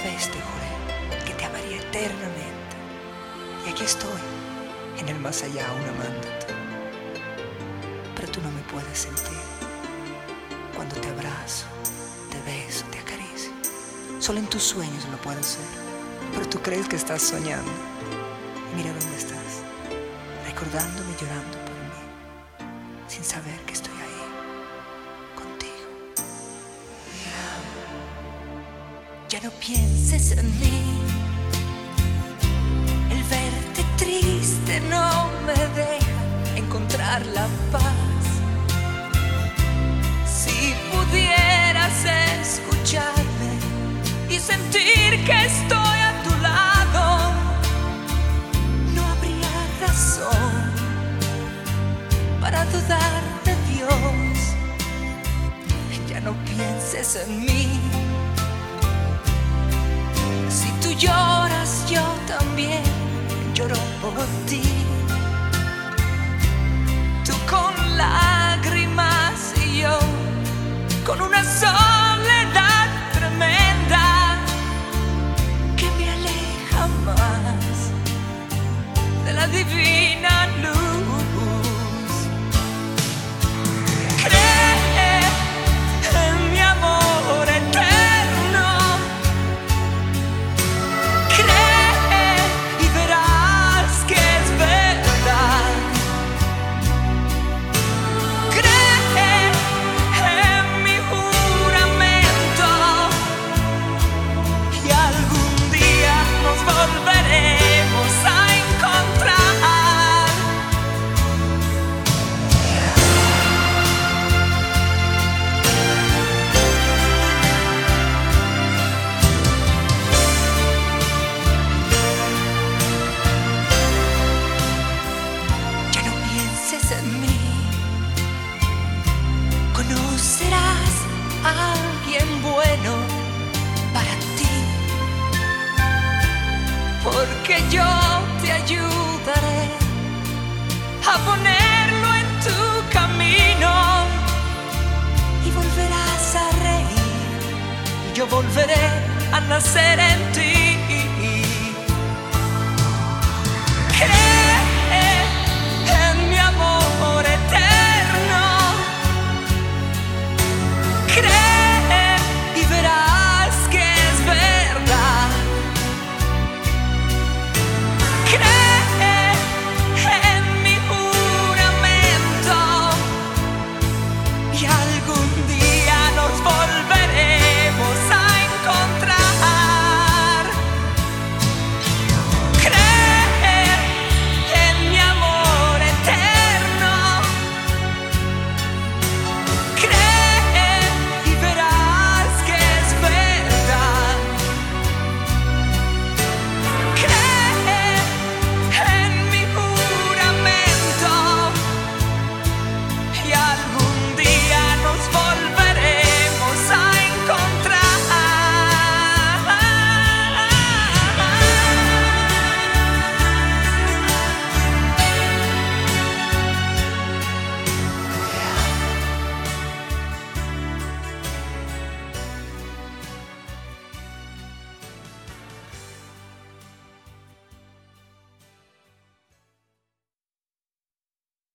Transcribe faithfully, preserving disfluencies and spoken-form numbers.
vez te juré que te amaría eternamente. Y aquí estoy, en el más allá, aún amándote. Pero tú no me puedes sentir. Cuando te abrazo, te beso, te acaricio. Solo en tus sueños lo puedo ser. Pero tú crees que estás soñando. Y mira dónde estás, recordándome y llorando por mí, sin saber que estoy ahí, contigo. Ya no pienses en mí. El verte triste no me deja encontrar la paz. Si pudieras escucharme y sentir que estoy a tu lado, no habría razón para dudar de Dios. Ya no pienses en mí. Si tú lloras, yo también lloro por ti. Tú con lágrimas y yo con una soledad tremenda que me aleja más de la divina luz. Cree en mi amor eterno. Cree y verás que es verdad. Cree en mi juramento y algún día nos volveremos a encontrar. Ya no pienses en mí. Conocerás a alguien bueno para ti, porque yo te ayudaré a ponerlo en tu camino y volverás a reír y yo volveré a nacer en ti.